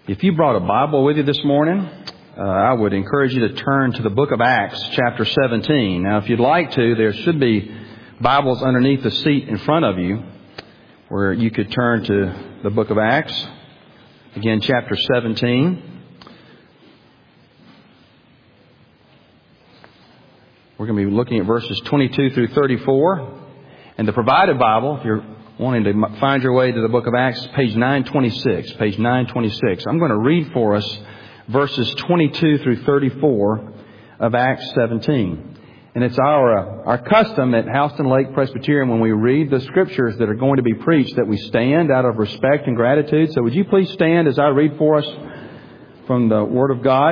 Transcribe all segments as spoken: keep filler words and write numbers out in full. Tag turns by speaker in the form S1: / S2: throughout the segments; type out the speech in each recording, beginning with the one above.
S1: If you brought a Bible with you this morning, uh, I would encourage you to turn to the book of Acts, chapter seventeen. Now, if you'd like to, there should be Bibles underneath the seat in front of you where you could turn to the book of Acts. Again, chapter seventeen. We're going to be looking at verses twenty-two through thirty-four. And the provided Bible, if you're wanting to find your way to the book of Acts, page nine twenty-six. Page nine twenty-six. I'm going to read for us verses twenty-two through thirty-four of Acts seventeen. And it's our uh, our custom at Houston Lake Presbyterian when we read the scriptures that are going to be preached that we stand out of respect and gratitude. So would you please stand as I read for us from the Word of God?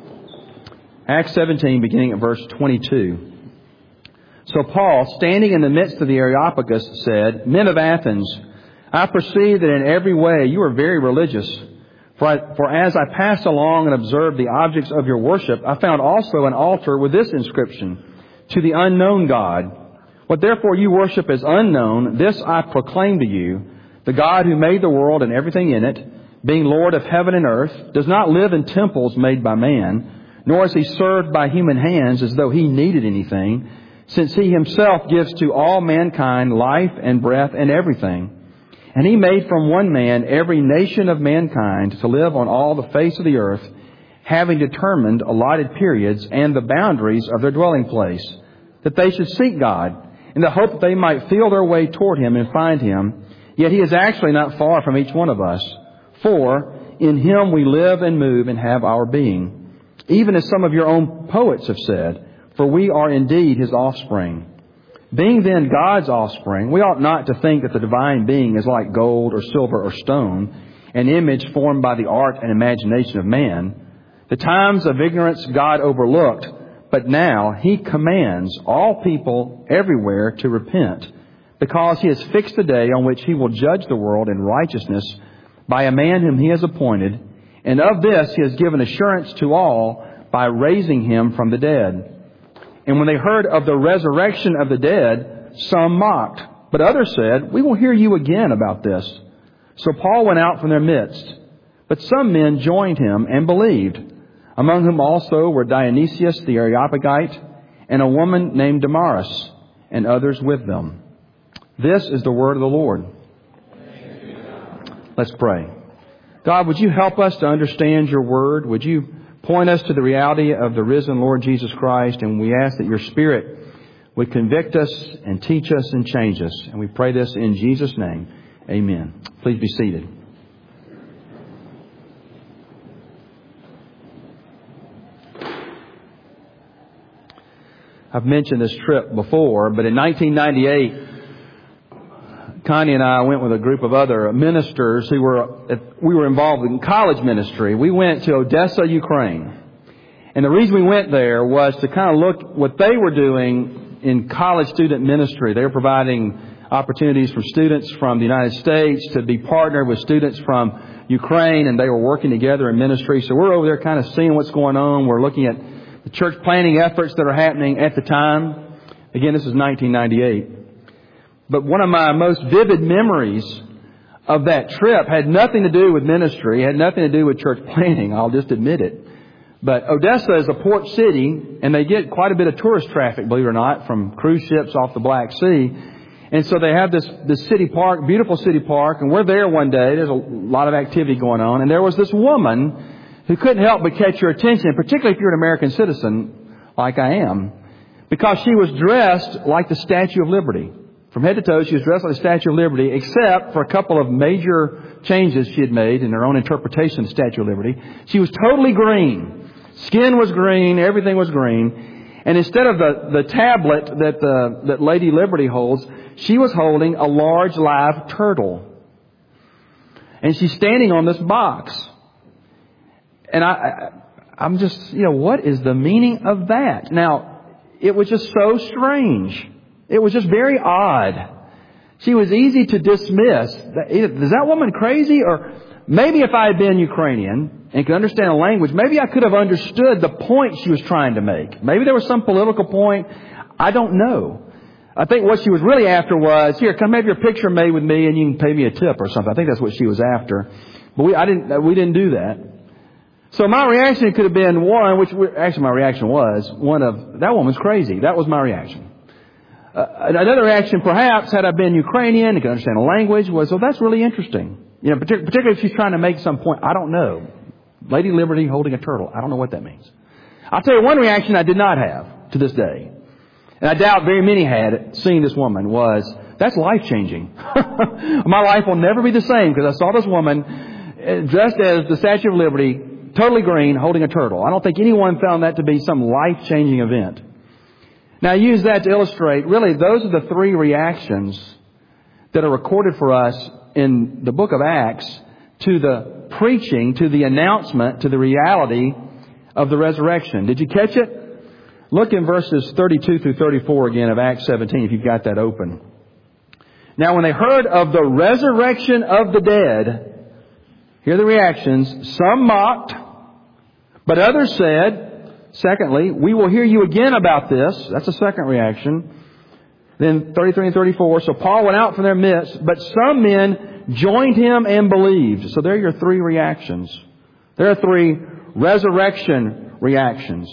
S1: Acts seventeen, beginning at verse twenty-two. So Paul, standing in the midst of the Areopagus, said, "Men of Athens, I perceive that in every way you are very religious. For, I, for as I passed along and observed the objects of your worship, I found also an altar with this inscription, To the unknown God. What therefore you worship as unknown, this I proclaim to you, the God who made the world and everything in it, being Lord of heaven and earth, does not live in temples made by man, nor is he served by human hands as though he needed anything, since he himself gives to all mankind life and breath and everything. And he made from one man every nation of mankind to live on all the face of the earth, having determined allotted periods and the boundaries of their dwelling place, that they should seek God, in the hope that they might feel their way toward Him and find Him. Yet He is actually not far from each one of us. For in Him we live and move and have our being. Even as some of your own poets have said, for we are indeed His offspring. Being then God's offspring, we ought not to think that the divine being is like gold or silver or stone, an image formed by the art and imagination of man. The times of ignorance God overlooked, but now He commands all people everywhere to repent, because He has fixed a day on which He will judge the world in righteousness by a man whom He has appointed, and of this He has given assurance to all by raising Him from the dead. And when they heard of the resurrection of the dead, some mocked, but others said, we will hear you again about this. So Paul went out from their midst, but some men joined him and believed, among whom also were Dionysius the Areopagite and a woman named Damaris, and others with them. This is the word of the Lord. Let's pray. God, would you help us to understand your word? Would you point us to the reality of the risen Lord Jesus Christ, and we ask that your Spirit would convict us and teach us and change us. And we pray this in Jesus' name. Amen. Please be seated. I've mentioned this trip before, but in nineteen ninety-eight, Connie and I went with a group of other ministers who were, we were involved in college ministry. We went to Odessa, Ukraine. And the reason we went there was to kind of look what they were doing in college student ministry. They were providing opportunities for students from the United States to be partnered with students from Ukraine, and they were working together in ministry. So we're over there kind of seeing what's going on. We're looking at the church planting efforts that are happening at the time. Again, this is nineteen ninety-eight. But one of my most vivid memories of that trip had nothing to do with ministry, had nothing to do with church planting, I'll just admit it. But Odessa is a port city, and they get quite a bit of tourist traffic, believe it or not, from cruise ships off the Black Sea. And so they have this, this city park, beautiful city park, and we're there one day. There's a lot of activity going on, and there was this woman who couldn't help but catch your attention, particularly if you're an American citizen like I am, because she was dressed like the Statue of Liberty. From head to toe, she was dressed like the Statue of Liberty, except for a couple of major changes she had made in her own interpretation of the Statue of Liberty. She was totally green. Skin was green. Everything was green. And instead of the, the tablet that the, that Lady Liberty holds, she was holding a large live turtle. And she's standing on this box. And I, I, I'm just, you know, what is the meaning of that? Now, it was just so strange. It was just very odd. She was easy to dismiss. Is that woman crazy? Or maybe if I had been Ukrainian and could understand the language, maybe I could have understood the point she was trying to make. Maybe there was some political point. I don't know. I think what she was really after was, here, come have your picture made with me and you can pay me a tip or something. I think that's what she was after. But we, I didn't, we didn't do that. So my reaction could have been one, which actually my reaction was, one of, that woman's crazy. That was my reaction. Uh, another reaction, perhaps, had I been Ukrainian and could understand the language, was, well, that's really interesting. You know, partic- particularly if she's trying to make some point. I don't know. Lady Liberty holding a turtle. I don't know what that means. I'll tell you one reaction I did not have to this day. And I doubt very many had seeing this woman was, that's life-changing. My life will never be the same because I saw this woman dressed as the Statue of Liberty, totally green, holding a turtle. I don't think anyone found that to be some life-changing event. Now, I use that to illustrate, really, those are the three reactions that are recorded for us in the book of Acts to the preaching, to the announcement, to the reality of the resurrection. Did you catch it? Look in verses thirty-two through thirty-four again of Acts seventeen, if you've got that open. Now, when they heard of the resurrection of the dead, here are the reactions. Some mocked, but others said, secondly, we will hear you again about this. That's a second reaction. Then thirty-three and thirty-four, so Paul went out from their midst, but some men joined him and believed. So there are your three reactions. There are three resurrection reactions.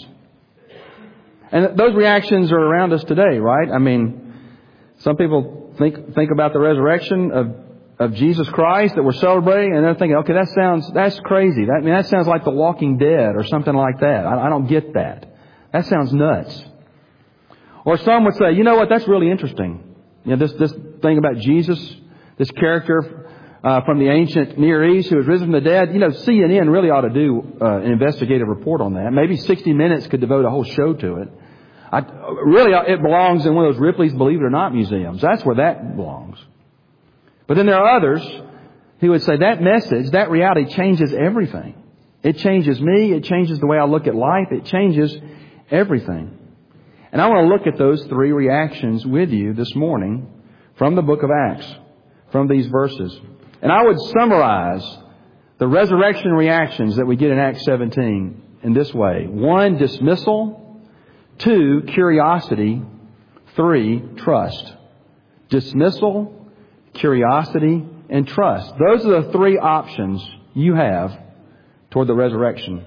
S1: And those reactions are around us today, right? I mean, some people think think about the resurrection of of Jesus Christ that we're celebrating, and they're thinking, okay, that sounds, that's crazy. That, I mean, that sounds like The Walking Dead or something like that. I, I don't get that. That sounds nuts. Or some would say, you know what, that's really interesting. You know, this, this thing about Jesus, this character uh, from the ancient Near East who was risen from the dead. You know, C N N really ought to do uh, an investigative report on that. Maybe sixty minutes could devote a whole show to it. I, really, it belongs in one of those Ripley's Believe It or Not museums. That's where that belongs. But then there are others who would say that message, that reality changes everything. It changes me. It changes the way I look at life. It changes everything. And I want to look at those three reactions with you this morning from the book of Acts, from these verses. And I would summarize the resurrection reactions that we get in Acts seventeen in this way. One, dismissal. Two, curiosity. Three, trust. Dismissal, curiosity, and trust. Those are the three options you have toward the resurrection.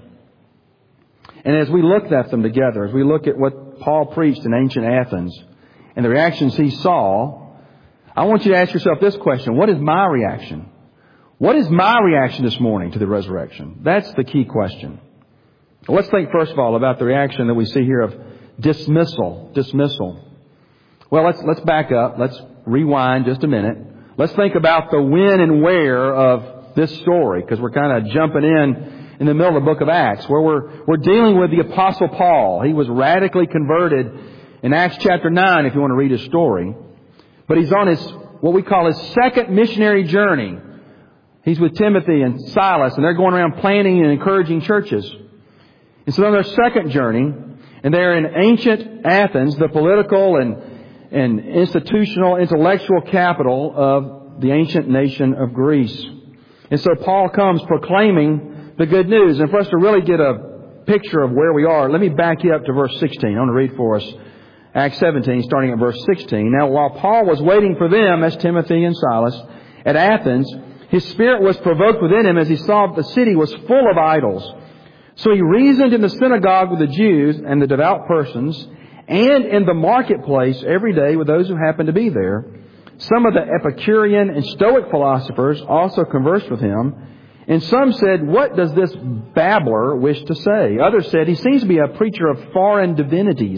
S1: And as we look at them together, as we look at what Paul preached in ancient Athens and the reactions he saw, I want you to ask yourself this question. What is my reaction? What is my reaction this morning to the resurrection? That's the key question. Let's think first of all about the reaction that we see here of dismissal. Dismissal. Well, let's let's back up. Let's rewind just a minute. Let's think about the when and where of this story, because we're kind of jumping in in the middle of the book of Acts, where we're we're dealing with the Apostle Paul. He was radically converted in Acts chapter nine, if you want to read his story. But he's on his, what we call his second missionary journey. He's with Timothy and Silas, and they're going around planting and encouraging churches. And so on their second journey, and they're in ancient Athens, the political and, and institutional, intellectual capital of the ancient nation of Greece. And so Paul comes proclaiming the good news. And for us to really get a picture of where we are, let me back you up to verse sixteen. I want to read for us Acts seventeen, starting at verse sixteen. Now, while Paul was waiting for them, as Timothy and Silas, at Athens, his spirit was provoked within him as he saw that the city was full of idols. So he reasoned in the synagogue with the Jews and the devout persons, and in the marketplace every day with those who happened to be there. Some of the Epicurean and Stoic philosophers also conversed with him. And some said, what does this babbler wish to say? Others said, he seems to be a preacher of foreign divinities,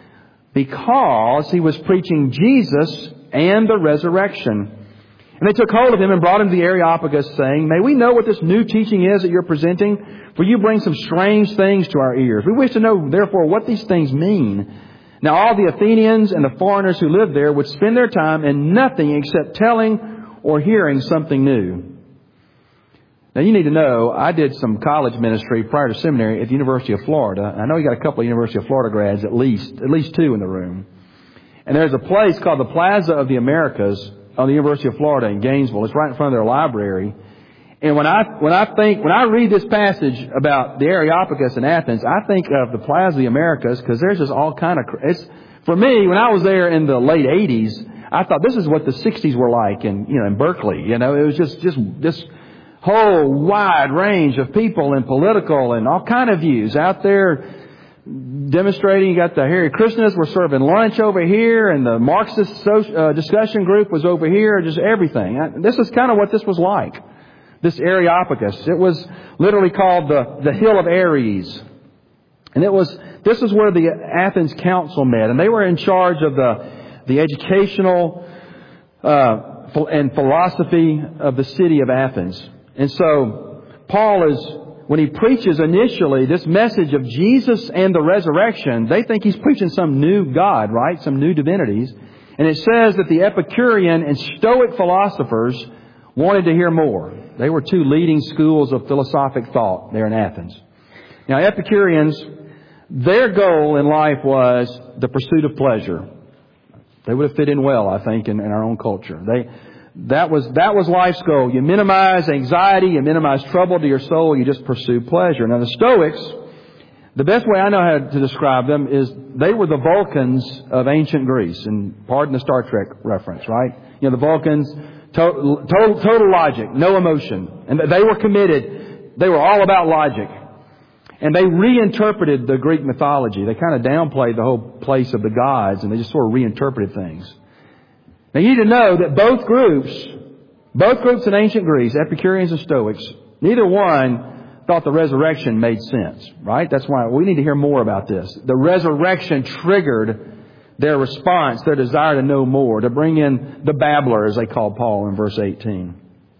S1: because he was preaching Jesus and the resurrection. And they took hold of him and brought him to the Areopagus, saying, may we know what this new teaching is that you're presenting? For you bring some strange things to our ears. We wish to know, therefore, what these things mean. Now all the Athenians and the foreigners who lived there would spend their time in nothing except telling or hearing something new. Now you need to know, I did some college ministry prior to seminary at the University of Florida. I know you got a couple of University of Florida grads, at least, at least two in the room. And there's a place called the Plaza of the Americas on the University of Florida in Gainesville. It's right in front of their library. And when I, when I think, when I read this passage about the Areopagus in Athens, I think of the Plaza of the Americas, because there's just all kind of, it's, for me, when I was there in the late eighties, I thought this is what the sixties were like in, you know, in Berkeley. You know, it was just, just, just whole wide range of people and political and all kind of views out there demonstrating. You got the Hare Krishnas were serving lunch over here, and the Marxist uh, discussion group was over here, just everything. This is kind of what this was like, this Areopagus. It was literally called the, the Hill of Ares. And it was, this is where the Athens Council met, and they were in charge of the, the educational uh, and philosophy of the city of Athens. And so Paul is, when he preaches initially this message of Jesus and the resurrection, they think he's preaching some new God, right? Some new divinities. And it says that the Epicurean and Stoic philosophers wanted to hear more. They were two leading schools of philosophic thought there in Athens. Now, Epicureans, their goal in life was the pursuit of pleasure. They would have fit in well, I think, in, in our own culture. They, that was, that was life's goal. You minimize anxiety, you minimize trouble to your soul, you just pursue pleasure. Now the Stoics, the best way I know how to describe them is they were the Vulcans of ancient Greece. And pardon the Star Trek reference, right? You know, the Vulcans, total, total, total logic, no emotion. And they were committed. They were all about logic. And they reinterpreted the Greek mythology. They kind of downplayed the whole place of the gods, and they just sort of reinterpreted things. Now you need to know that both groups, both groups in ancient Greece, Epicureans and Stoics, neither one thought the resurrection made sense, right? That's why we need to hear more about this. The resurrection triggered their response, their desire to know more, to bring in the babbler, as they called Paul in verse eighteen.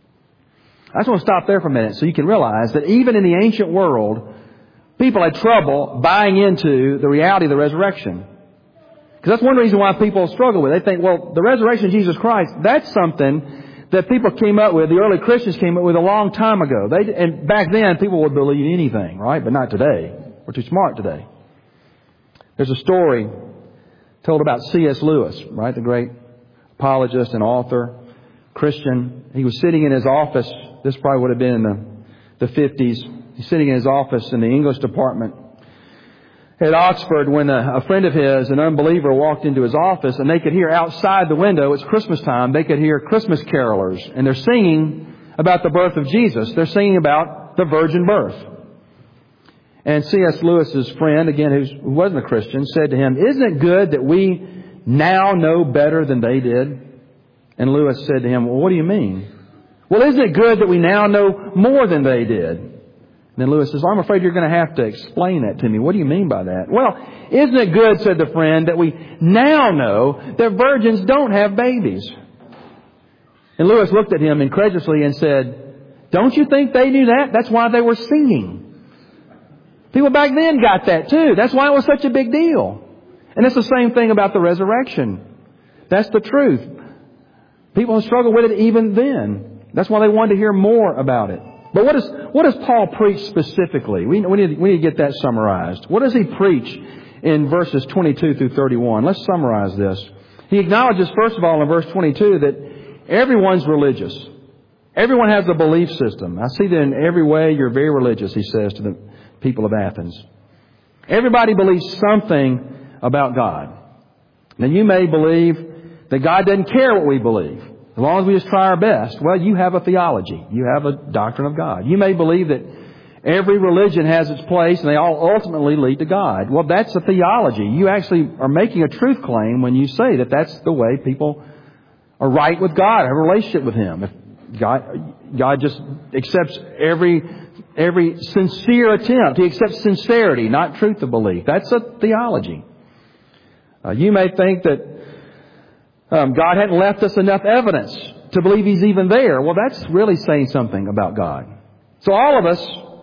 S1: I just want to stop there for a minute so you can realize that even in the ancient world, people had trouble buying into the reality of the resurrection. Because that's one reason why people struggle with it. They think, well, the resurrection of Jesus Christ, that's something that people came up with, the early Christians came up with a long time ago. They, and back then, people would believe anything, right? But not today. We're too smart today. There's a story told about C S Lewis, right? The great apologist and author, Christian. He was sitting in his office. This probably would have been in the, the fifties. He's sitting in his office in the English department at Oxford when a, a friend of his, an unbeliever, walked into his office, and they could hear outside the window, it's Christmas time, they could hear Christmas carolers, and they're singing about the birth of Jesus. They're singing about the virgin birth. And C S Lewis's friend, again, who's, who wasn't a Christian, said to him, "Isn't it good that we now know better than they did?" And Lewis said to him, "Well, what do you mean?" "Well, isn't it good that we now know more than they did?" And then Lewis says, "I'm afraid you're going to have to explain that to me. What do you mean by that?" "Well, isn't it good," said the friend, "that we now know that virgins don't have babies?" And Lewis looked at him incredulously and said, "Don't you think they knew that? That's why they were singing." People back then got that too. That's why it was such a big deal. And it's the same thing about the resurrection. That's the truth. People struggle with it even then. That's why they wanted to hear more about it. But what, is, what does Paul preach specifically? We, we, need, we need to get that summarized. What does he preach in verses twenty-two through thirty-one? Let's summarize this. He acknowledges, first of all, in verse twenty-two, that everyone's religious. Everyone has a belief system. I see that in every way you're very religious, he says to the people of Athens. Everybody believes something about God. Now you may believe that God doesn't care what we believe. As long as we just try our best. Well, you have a theology. You have a doctrine of God. You may believe that every religion has its place and they all ultimately lead to God. Well, that's a theology. You actually are making a truth claim when you say that that's the way people are right with God, have a relationship with Him. If God, God just accepts every, every sincere attempt. He accepts sincerity, not truth of belief. That's a theology. Uh, you may think that Um, God hadn't left us enough evidence to believe He's even there. Well, that's really saying something about God. So all of us,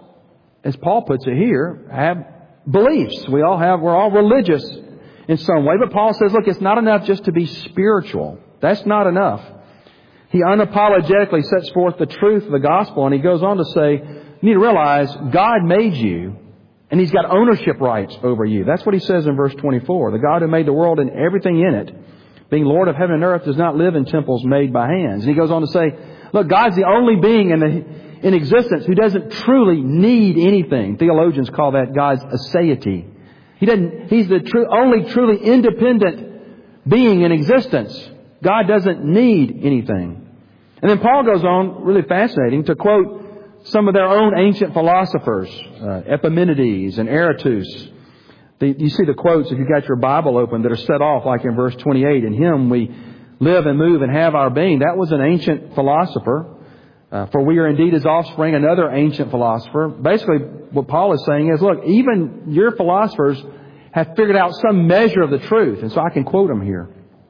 S1: as Paul puts it here, have beliefs. We all have, we're all religious in some way. But Paul says, look, it's not enough just to be spiritual. That's not enough. He unapologetically sets forth the truth of the gospel, and he goes on to say, you need to realize God made you, and He's got ownership rights over you. That's what he says in verse twenty-four. The God who made the world and everything in it, being Lord of heaven and earth, does not live in temples made by hands. And he goes on to say, look, God's the only being in, the, in existence who doesn't truly need anything. Theologians call that God's aseity. He doesn't, He's the true, only truly independent being in existence. God doesn't need anything. And then Paul goes on, really fascinating, to quote some of their own ancient philosophers, uh, Epimenides and Aratus. The, you see the quotes, if you've got your Bible open, that are set off like in verse twenty-eight. In Him we live and move and have our being. That was an ancient philosopher. Uh, for we are indeed His offspring, another ancient philosopher. Basically, what Paul is saying is, look, even your philosophers have figured out some measure of the truth. And so I can quote them here.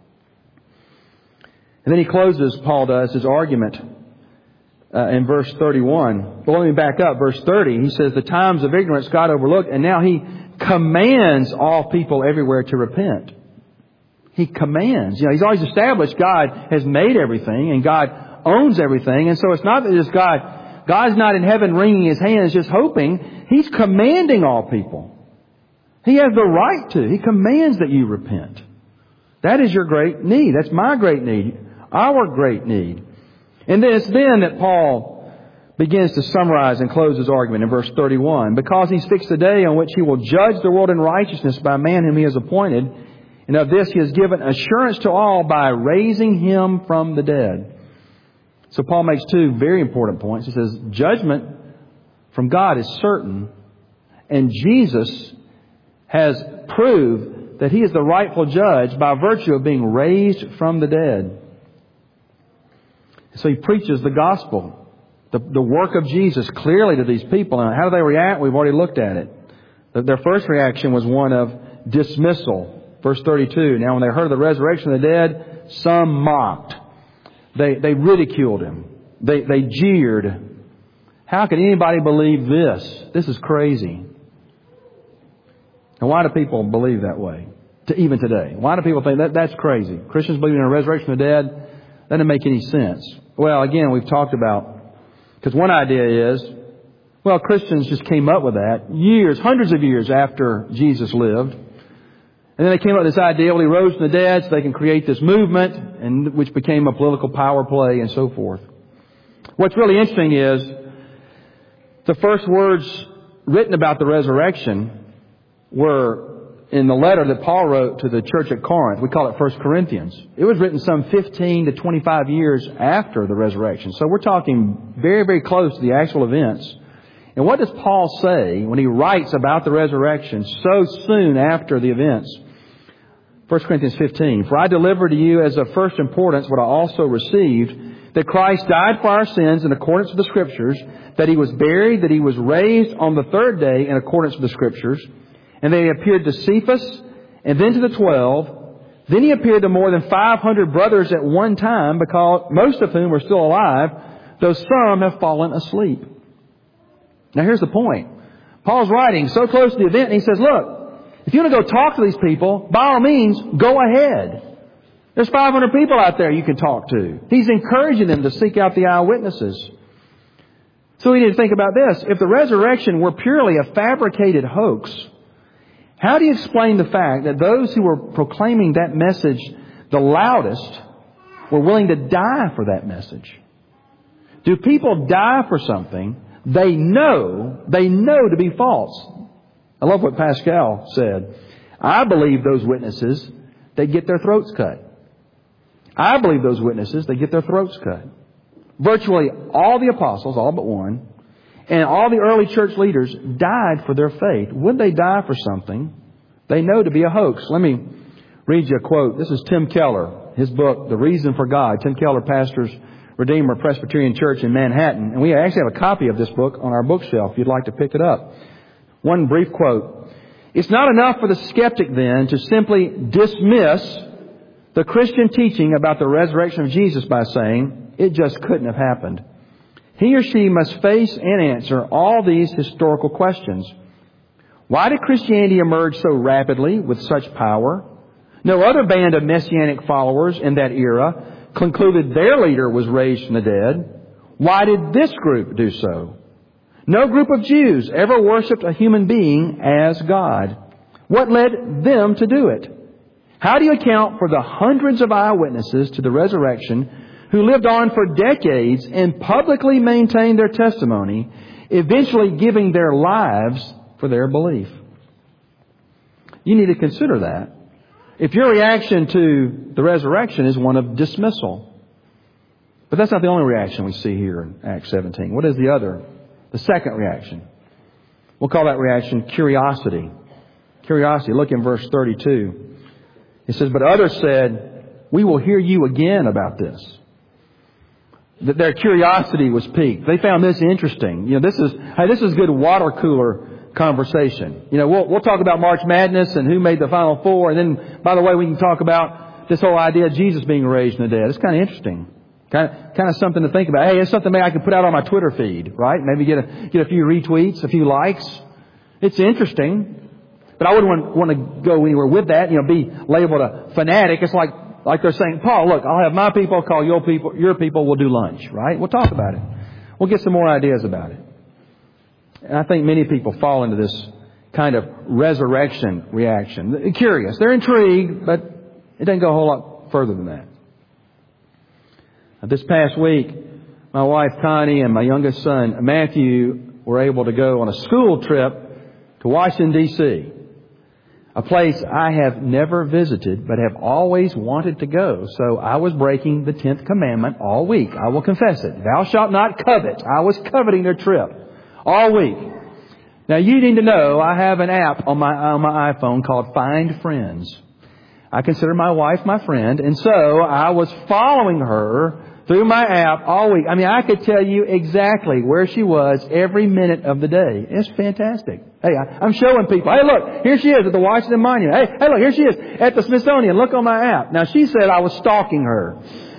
S1: And then he closes, Paul does, his argument uh, in verse thirty-one. Well, let me back up. Verse thirty, he says, the times of ignorance God overlooked, and now He commands all people everywhere to repent. He commands. You know, He's always established God has made everything, and God owns everything. And so it's not that just God, God's not in heaven wringing His hands just hoping. He's commanding all people. He has the right to. He commands that you repent. That is your great need. That's my great need. Our great need. And then it's then that Paul begins to summarize and close his argument in verse thirty-one. Because He's fixed a day on which He will judge the world in righteousness by a man whom He has appointed. And of this He has given assurance to all by raising Him from the dead. So Paul makes two very important points. He says judgment from God is certain. And Jesus has proved that He is the rightful judge by virtue of being raised from the dead. So He preaches the gospel, the, the work of Jesus clearly to these people. And how do they react? We've already looked at it. Their first reaction was one of dismissal. Verse thirty-two, now when they heard of the resurrection of the dead, some mocked. They, they ridiculed Him. They, they jeered. How can anybody believe this? This is crazy. And why do people believe that way? To, even today. Why do people think that that's crazy? Christians believing in a resurrection of the dead? That doesn't make any sense. Well, again, we've talked about, because one idea is, well, Christians just came up with that years, hundreds of years after Jesus lived. And then they came up with this idea, well, He rose from the dead so they can create this movement, and which became a political power play and so forth. What's really interesting is the first words written about the resurrection were in the letter that Paul wrote to the church at Corinth. We call it First Corinthians. It was written some fifteen to twenty-five years after the resurrection. So we're talking very, very close to the actual events. And what does Paul say when he writes about the resurrection so soon after the events? First Corinthians fifteen. For I delivered to you as of first importance what I also received, that Christ died for our sins in accordance with the Scriptures, that He was buried, that He was raised on the third day in accordance with the Scriptures, and they appeared to Cephas, and then to the twelve. Then He appeared to more than five hundred brothers at one time, because most of whom are still alive, though some have fallen asleep. Now here's the point. Paul's writing so close to the event, and he says, look, if you want to go talk to these people, by all means, go ahead. There's five hundred people out there you can talk to. He's encouraging them to seek out the eyewitnesses. So we need to think about this. If the resurrection were purely a fabricated hoax, how do you explain the fact that those who were proclaiming that message the loudest were willing to die for that message? Do people die for something they know, they know to be false? I love what Pascal said. I believe those witnesses, they get their throats cut. I believe those witnesses, they get their throats cut. Virtually all the apostles, all but one, and all the early church leaders died for their faith. Would they die for something they know to be a hoax? Let me read you a quote. This is Tim Keller, his book, The Reason for God. Tim Keller pastors Redeemer Presbyterian Church in Manhattan. And we actually have a copy of this book on our bookshelf if you'd like to pick it up. One brief quote. It's not enough for the skeptic then to simply dismiss the Christian teaching about the resurrection of Jesus by saying it just couldn't have happened. He or she must face and answer all these historical questions. Why did Christianity emerge so rapidly with such power? No other band of messianic followers in that era concluded their leader was raised from the dead. Why did this group do so? No group of Jews ever worshipped a human being as God. What led them to do it? How do you account for the hundreds of eyewitnesses to the resurrection who lived on for decades and publicly maintained their testimony, eventually giving their lives for their belief? You need to consider that. If your reaction to the resurrection is one of dismissal. But that's not the only reaction we see here in Acts seventeen. What is the other The second reaction. We'll call that reaction curiosity. Curiosity. Look in verse thirty-two. It says, "But others said, 'We will hear you again about this.'" That their curiosity was piqued. They found this interesting. You know, this is, hey, this is good water cooler conversation. You know, we'll, we'll talk about March Madness and who made the Final Four. And then, by the way, we can talk about this whole idea of Jesus being raised from the dead. It's kind of interesting. Kind of, kind of something to think about. Hey, it's something maybe I could put out on my Twitter feed, right? Maybe get a, get a few retweets, a few likes. It's interesting. But I wouldn't want, want to go anywhere with that, you know, be labeled a fanatic. It's like, like they're saying, Paul, look, I'll have my people call your people, your people, we'll do lunch, right? We'll talk about it. We'll get some more ideas about it. And I think many people fall into this kind of resurrection reaction. They're curious. They're intrigued, but it doesn't go a whole lot further than that. Now, this past week, my wife Connie and my youngest son Matthew were able to go on a school trip to Washington, D C, a place I have never visited but have always wanted to go. So I was breaking the tenth commandment all week. I will confess it. Thou shalt not covet. I was coveting their trip all week. Now you need to know I have an app on my on my iPhone called Find Friends. I consider my wife my friend, and so I was following her through my app all week. I mean, I could tell you exactly where she was every minute of the day. It's fantastic. Hey, I, I'm showing people, hey, look, here she is at the Washington Monument. Hey, hey, look, here she is at the Smithsonian. Look on my app. Now, she said I was stalking her.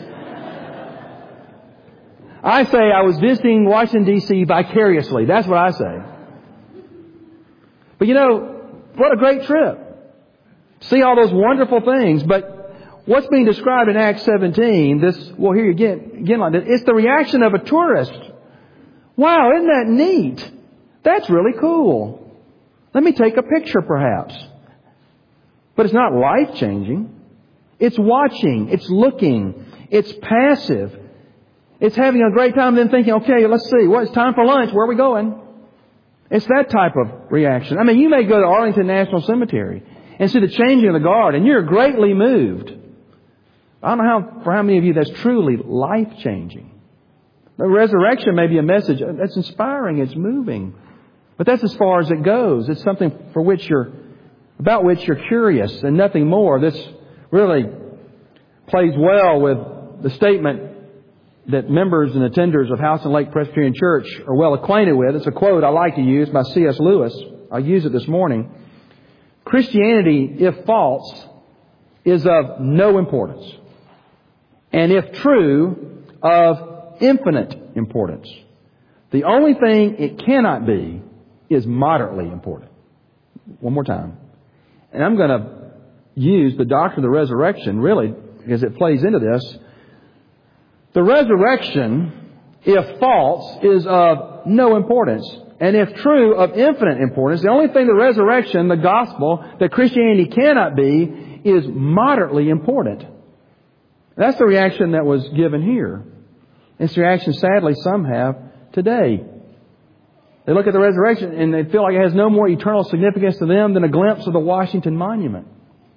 S1: I say I was visiting Washington, D C vicariously. That's what I say. But you know, what a great trip. See all those wonderful things, but what's being described in Acts seventeen, this, we'll hear you again, again like this, it's the reaction of a tourist. Wow, isn't that neat? That's really cool. Let me take a picture perhaps. But it's not life-changing. It's watching. It's looking. It's passive. It's having a great time, then thinking, okay, let's see. Well, it's time for lunch. Where are we going? It's that type of reaction. I mean, you may go to Arlington National Cemetery and see the changing of the guard, and you're greatly moved. I don't know how, for how many of you that's truly life-changing. The resurrection may be a message that's inspiring, it's moving. But that's as far as it goes. It's something for which you're, about which you're curious and nothing more. This really plays well with the statement that members and attenders of House and Lake Presbyterian Church are well acquainted with. It's a quote I like to use by C S Lewis. I'll use it this morning. Christianity, if false, is of no importance. And if true, of infinite importance. The only thing it cannot be is moderately important. One more time. And I'm going to use the doctrine of the resurrection, really, because it plays into this. The resurrection, if false, is of no importance. And if true, of infinite importance. The only thing the resurrection, the gospel, that Christianity cannot be, is moderately important. That's the reaction that was given here. It's the reaction, sadly, some have today. They look at the resurrection and they feel like it has no more eternal significance to them than a glimpse of the Washington Monument.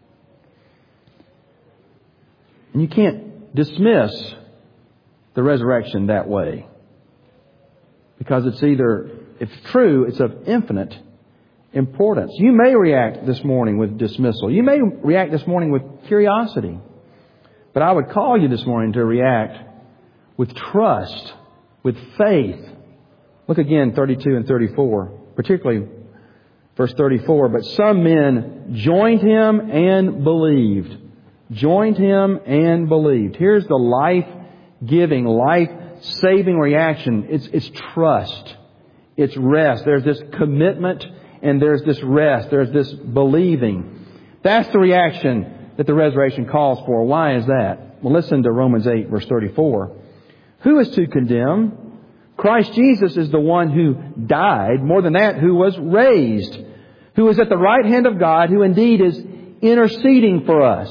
S1: And you can't dismiss the resurrection that way. Because it's either, if true, it's of infinite importance. You may react this morning with dismissal. You may react this morning with curiosity. But I would call you this morning to react with trust, with faith. Look again, thirty-two and thirty-four, particularly verse thirty-four. But some men joined him and believed. Joined him and believed. Here's the life-giving, life-saving reaction. It's, it's trust. It's rest. There's this commitment and there's this rest. There's this believing. That's the reaction that the resurrection calls for. Why is that? Well, listen to Romans eight, verse thirty-four. Who is to condemn? Christ Jesus is the one who died. More than that, who was raised. Who is at the right hand of God, who indeed is interceding for us.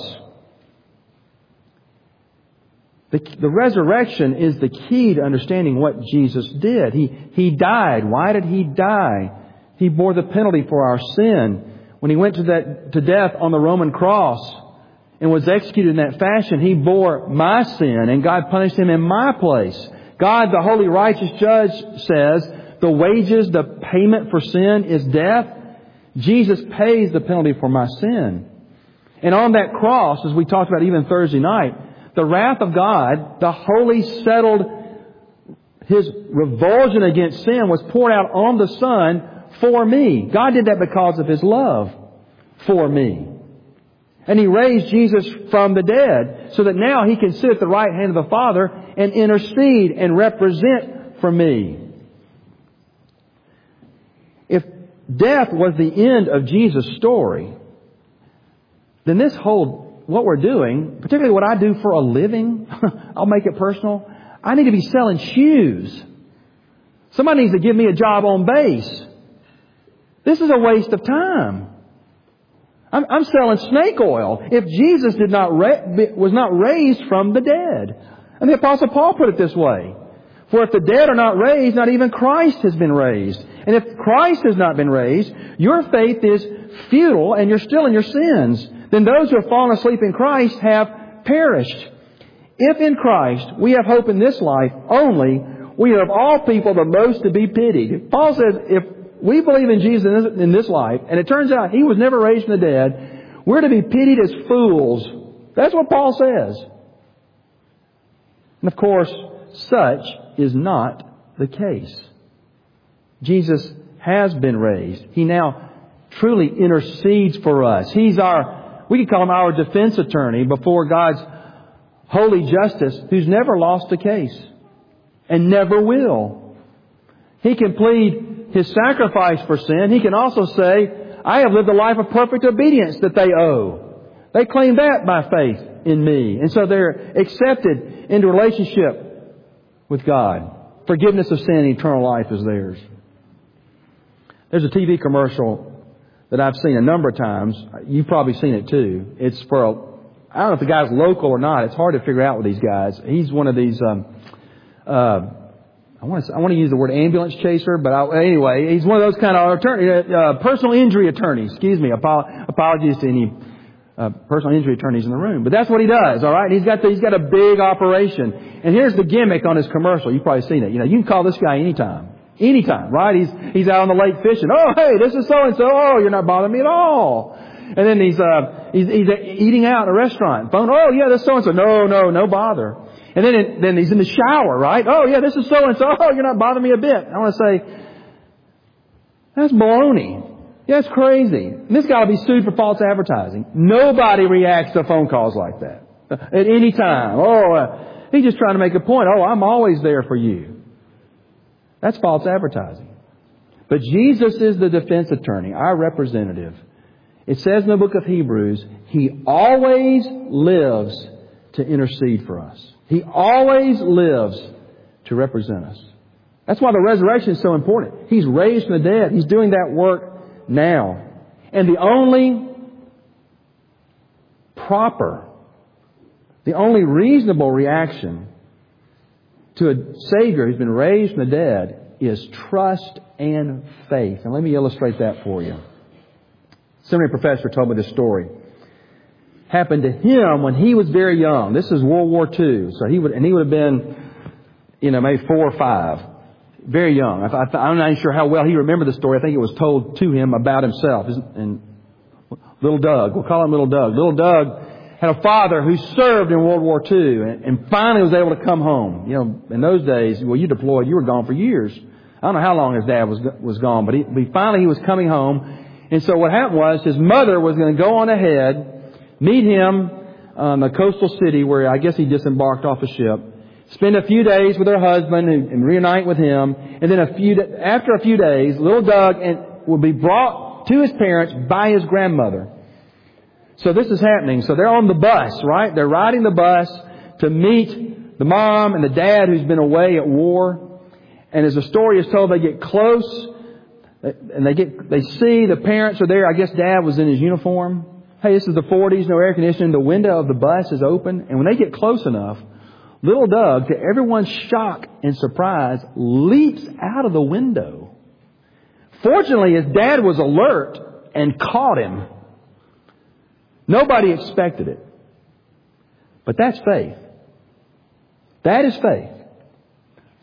S1: The, the resurrection is the key to understanding what Jesus did. He, he died. Why did He die? He bore the penalty for our sin. When He went to that, to death on the Roman cross and was executed in that fashion, He bore my sin and God punished Him in my place. God, the holy righteous judge, says, the wages, the payment for sin is death, Jesus pays the penalty for my sin. And on that cross, as we talked about even Thursday night, the wrath of God, the holy settled, His revulsion against sin was poured out on the Son for me. God did that because of His love for me. And He raised Jesus from the dead so that now He can sit at the right hand of the Father and intercede and represent for me. If death was the end of Jesus' story, then this whole, what we're doing, particularly what I do for a living, I'll make it personal, I need to be selling shoes. Somebody needs to give me a job on base. This is a waste of time. I'm, I'm selling snake oil if Jesus did not ra- was not raised from the dead. And the Apostle Paul put it this way. For if the dead are not raised, not even Christ has been raised. And if Christ has not been raised, your faith is futile and you're still in your sins. Then those who have fallen asleep in Christ have perished. If in Christ we have hope in this life only, we are of all people the most to be pitied. Paul says if we believe in Jesus in this, in this life, and it turns out He was never raised from the dead, we're to be pitied as fools. That's what Paul says. And of course, such is not the case. Jesus has been raised. He now truly intercedes for us. He's our, we could call Him our defense attorney before God's holy justice, who's never lost a case and never will. He can plead His sacrifice for sin. He can also say, I have lived a life of perfect obedience that they owe. They claim that by faith in me. And so they're accepted into relationship with God. Forgiveness of sin and eternal life is theirs. There's a T V commercial that I've seen a number of times. You've probably seen it too. It's for a, I don't know if the guy's local or not. It's hard to figure out with these guys. He's one of these, um, uh, I want to, I want to use the word ambulance chaser, but I, anyway, he's one of those kind of attorney, uh, personal injury attorneys. Excuse me. Apo- apologies to any uh, personal injury attorneys in the room. But that's what he does, all right? He's got the, he's got a big operation. And here's the gimmick on his commercial. You've probably seen it. You know, you can call this guy anytime. Anytime, right? He's, he's out on the lake fishing. Oh, hey, this is so-and-so. Oh, you're not bothering me at all. And then he's, uh, he's, he's eating out in a restaurant. Phone, oh, yeah, this is so-and-so. No, no, no bother. And then, it, then he's in the shower, right? Oh, yeah, this is so-and-so. Oh, you're not bothering me a bit. I want to say, that's baloney. Yeah, it's crazy. And this guy will be sued for false advertising. Nobody reacts to phone calls like that. At any time. Oh, uh, he's just trying to make a point. Oh, I'm always there for you. That's false advertising. But Jesus is the defense attorney, our representative. It says in the book of Hebrews, He always lives to intercede for us. He always lives to represent us. That's why the resurrection is so important. He's raised from the dead. He's doing that work now. And the only proper, the only reasonable reaction to a Savior who's been raised from the dead is trust and faith. And let me illustrate that for you. Seminary professor told me this story. Happened to him when he was very young. This is World War Two. So he would, and he would have been, you know, maybe four or five. Very young. I, I, I'm not even sure how well he remembered the story. I think it was told to him about himself. And Little Doug, we'll call him Little Doug. Little Doug had a father who served in World War Two and, and finally was able to come home. You know, in those days, well, you deployed, you were gone for years. I don't know how long his dad was was gone, but he, but finally he was coming home. And so what happened was his mother was going to go on ahead, meet him on the coastal city where I guess he disembarked off a ship, spend a few days with her husband and, and reunite with him. And then a few after a few days, little Doug and, will be brought to his parents by his grandmother. So this is happening. So they're on the bus, right? They're riding the bus to meet the mom and the dad who's been away at war. And as the story is told, they get close and they get, they see the parents are there. I guess dad was in his uniform. Hey, this is the forties, no air conditioning. The window of the bus is open. And when they get close enough, little Doug, to everyone's shock and surprise, leaps out of the window. Fortunately, his dad was alert and caught him. Nobody expected it. But that's faith. That is faith.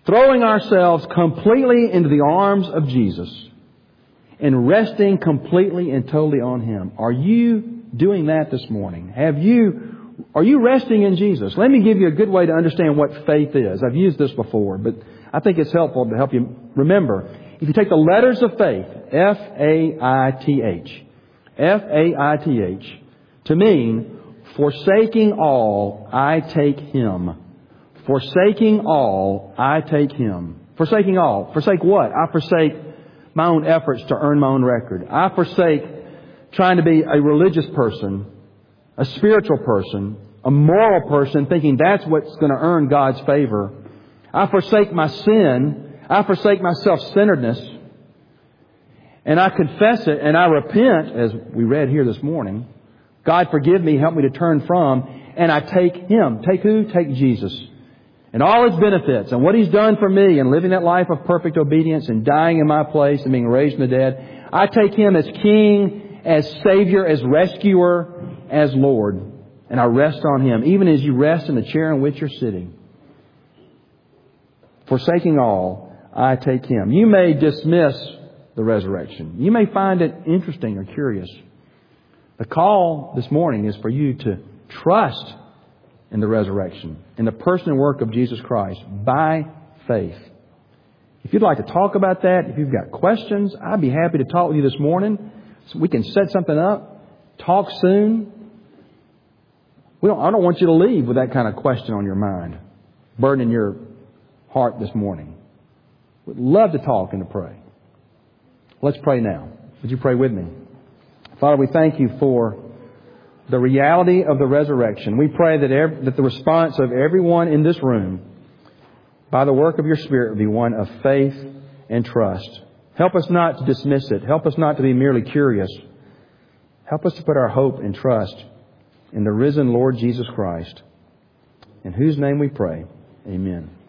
S1: throwing ourselves completely into the arms of Jesus and resting completely and totally on Him. Are you doing that this morning? Have you, are you resting in Jesus? Let me give you a good way to understand what faith is. I've used this before, but I think it's helpful to help you remember. If you take the letters of faith, F A I T H, F A I T H, to mean, forsaking all, I take Him. Forsaking all, I take Him. Forsaking all. Forsake what? I forsake my own efforts to earn my own record. I forsake trying to be a religious person, a spiritual person, a moral person, thinking that's what's going to earn God's favor. I forsake my sin. I forsake my self-centeredness. And I confess it and I repent, as we read here this morning. God, forgive me, help me to turn from. And I take Him. Take who? Take Jesus. And all His benefits and what He's done for me and living that life of perfect obedience and dying in my place and being raised from the dead. I take Him as King, as Savior, as Rescuer, as Lord. And I rest on Him, even as you rest in the chair in which you're sitting. Forsaking all, I take Him. You may dismiss the resurrection. You may find it interesting or curious. The call this morning is for you to trust in the resurrection, in the person and work of Jesus Christ, by faith. If you'd like to talk about that, if you've got questions, I'd be happy to talk with you this morning. So we can set something up, talk soon. We don't, I don't want you to leave with that kind of question on your mind, burdening your heart this morning. We'd love to talk and to pray. Let's pray now. Would you pray with me? Father, we thank You for the reality of the resurrection. We pray that, every, that the response of everyone in this room, by the work of Your Spirit, would be one of faith and trust. Help us not to dismiss it. Help us not to be merely curious. Help us to put our hope and trust in the risen Lord Jesus Christ, in whose name we pray. Amen.